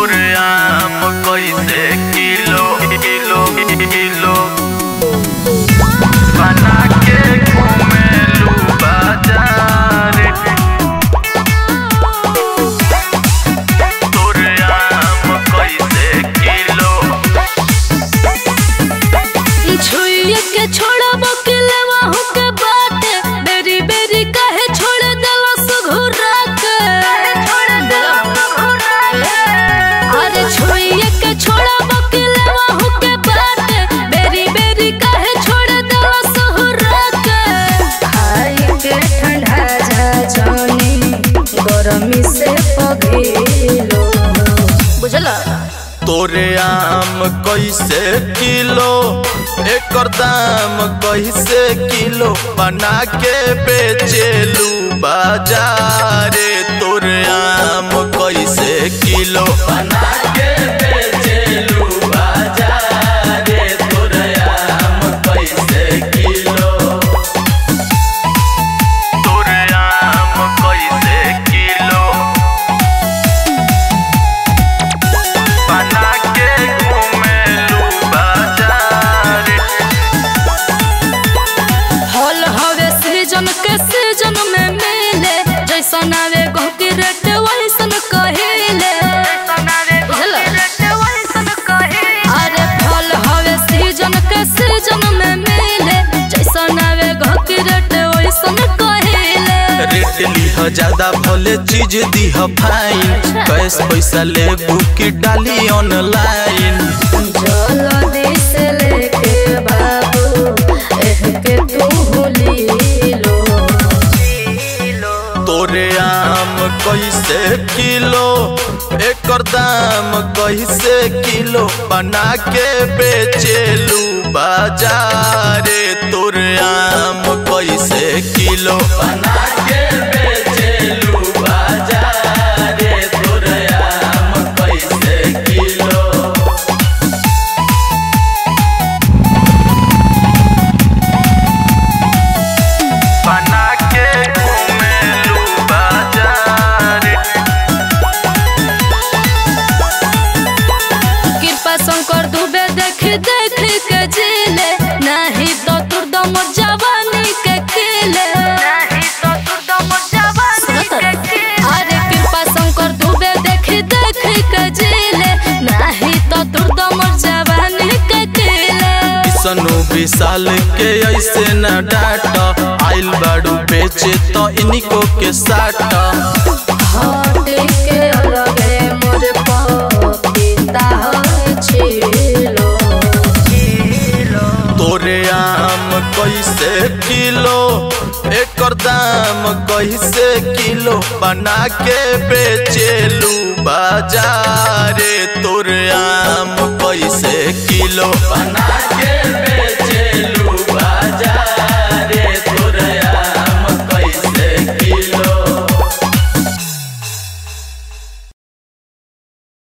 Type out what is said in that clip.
तोरे आम कैसे किलो किलो किलो बना के घूमेलू बाजार। तोरे आम कैसे किलो छुइया के छोड़ब के लेवाहू के बाटे बेरी बेरी काहे छोड़ देला सुघुरा के अरे छुइया के छोड़ब के लेवाहू के बाटे बेरी बेरी काहे छोड़ देला सुघुरा के खाई के ठंडा जा जानी गरमी से पगेलो बुझला। तोरे आम कैसे किलो एकर दाम कैसे किलो बना के बेचेलू बाजारे। तोरे आम कैसे किलो बना के बेचेलू बाजारे। तोरे आम कैसे किलो तोरे आम कैसे किलो बना के घूमेलू बाजार। फल हवे सीजन के सीजन में मिले जैसन आवे गह के रेट वैसन कहिले। अरे फल हवे सीजन के सीजन में मिले जैसन आवे गह के रेट वैसन कहिले। रेट लिह ज्यादा भले चीज दीह फाइन कैश पैसा लेबू की डाली ऑनलाइन। जल्दी से लेके बाबू के तू लीलो। तोरे आम कैसे किलो एकर दाम कैसे किलो बना के बेचेलू बाजारे। तोरे आम कैसे किलो बना के बेचेलू बाजारे। तोरे आम कैसे किलो बना के घूमेलू बाजार। कृपा शंकर दुबे देख देख के जिले नहीं तो तुर दम जवानी के किले। अरे कृपा शंकर दुबे देख देख के जिले नहीं तो तुर दम जवानी के किले। सनु विशाल के ऐसे न डाट आइल बाड़ू बेचे तो इनको के साट। हट के लगे मोर पपीता छिलो। तोरे आम कैसे किलो एकर दाम कैसे किलो बना के बेचेलू बाजारे। तोरे आम कैसे किलो बना